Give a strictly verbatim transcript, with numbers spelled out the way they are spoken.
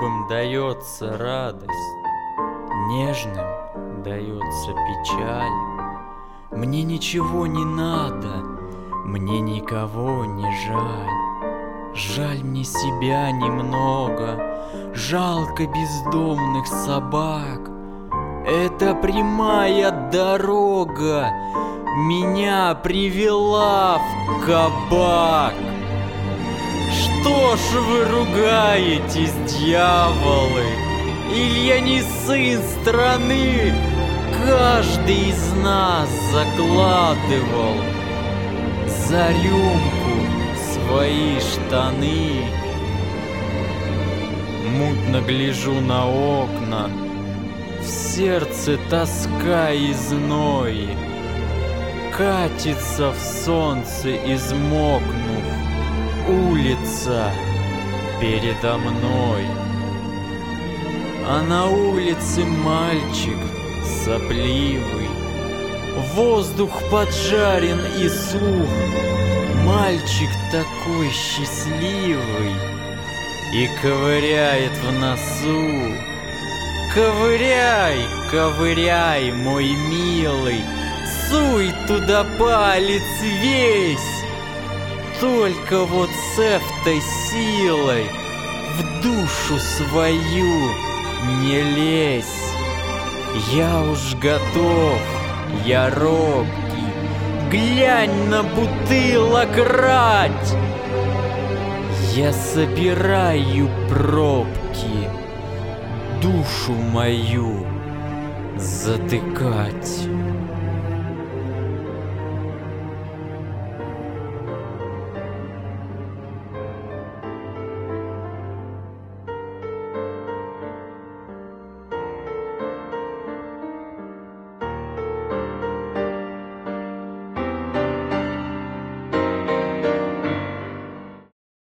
грубым дается радость, нежным дается печаль. Мне ничего не надо, мне никого не жаль. Жаль мне себя немного, жалко бездомных собак. Это прямая дорога меня привела в кабак. Что ж вы ругаетесь, дьяволы? Или я не сын страны? Каждый из нас закладывал за рюмку свои штаны. Мутно гляжу на окна, в сердце тоска и зной. Катится в солнце, измокнув, улица передо мной. А на улице мальчик сопливый, воздух поджарен и сух. Мальчик такой счастливый и ковыряет в носу. Ковыряй, ковыряй, мой милый, суй туда палец весь. Только вот с этой силой в душу свою не лезь. Я уж готов, я робкий, глянь на бутылок рать. Я собираю пробки, душу мою затыкать.